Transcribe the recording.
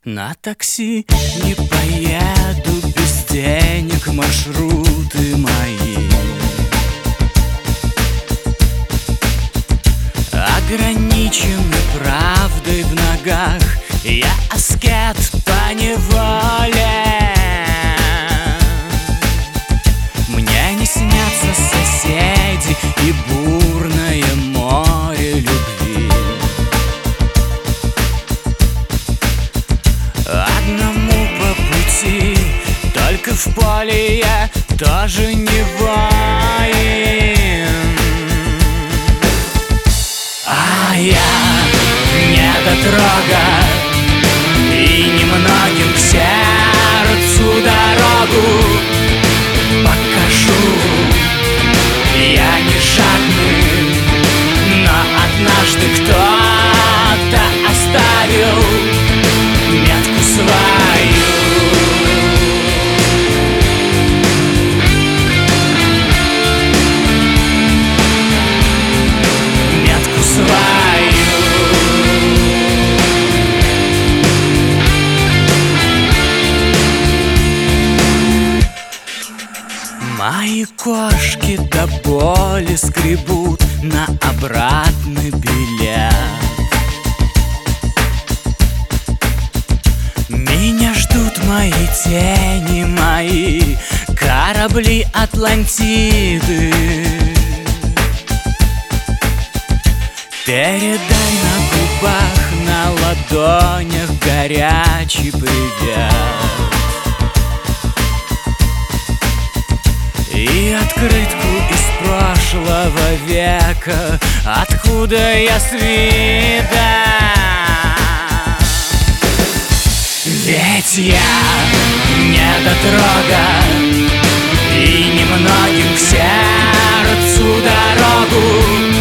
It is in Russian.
На такси не поеду, без денег маршруты мои ограничены правдой в ногах. Я аскет по неволе. Мне не снятся соседи и бурное море любви. Одному по пути, только в поле я тоже не воин. А я недотрога, и немногим к сердцу дорогу покажу. Я не жадный, но однажды кто-то оставил метку свою. Метку свою. Мои кошки до боли скребут на обратный билет. Меня ждут мои тени, мои корабли Атлантиды. Передай на губах, на ладонях горячий привет. И открытку из прошлого века, откуда я с вида. Ведь я недотрога, и немногим к сердцу дорогу